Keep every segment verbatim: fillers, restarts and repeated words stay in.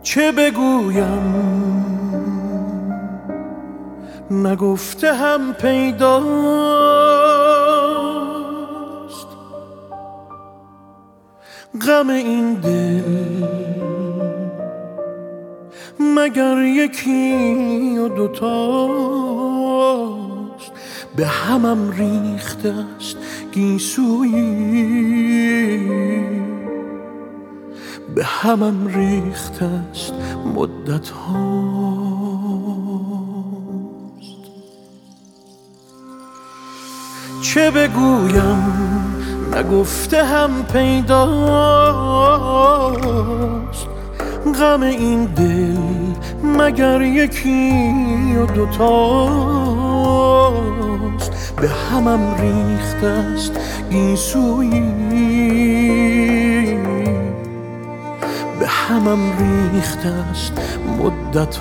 چه بگویم نگفته هم پیداست، غم این دل مگر یکی و دوتاست. به همم ریخته است گیسویی، به همم ریخته است مدت هاست. چه بگویم نگفته هم پیداست، غم این دل مگر یکی و دوتاست. به همم ریخته است گیسویی، به همم ریخته است مدت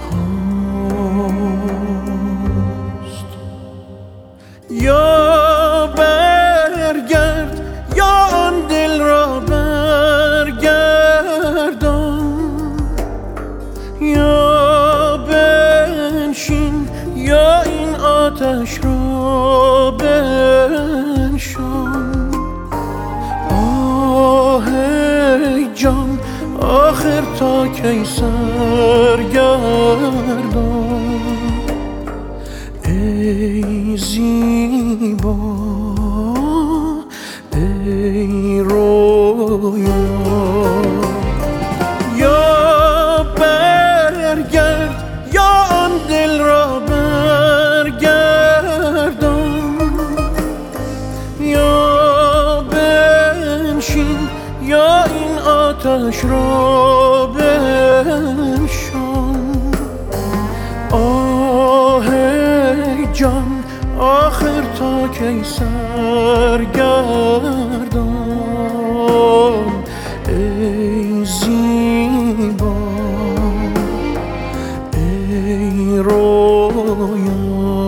هاست. یا برگرد یا آن دل را برگردان، یا بنشین یا این آتش را بنشان. آه ای جان آخر تا کی سرگردان، ای زیبا ای رویا. یا برگرد یا آن دل را برگردان، یا بنشین یا این آتش را بنشان. آه ای جان آخر تا کی سرگردان، ای زیبا ای رویا.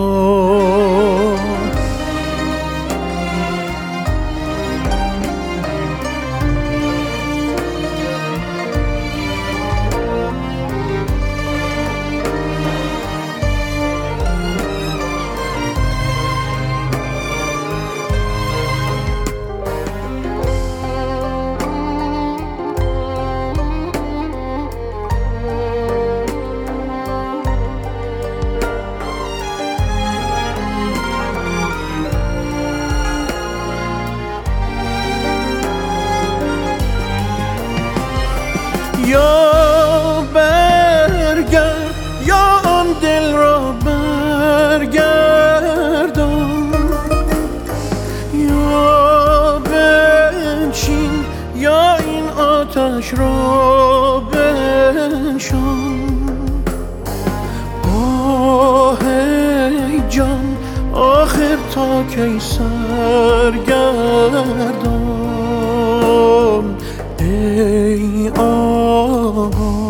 یا برگرد یا آن دل را برگردان، یا بنشین یا این آتش را بنشان. آه ای جان آخر تا کی سرگردان، ای آقا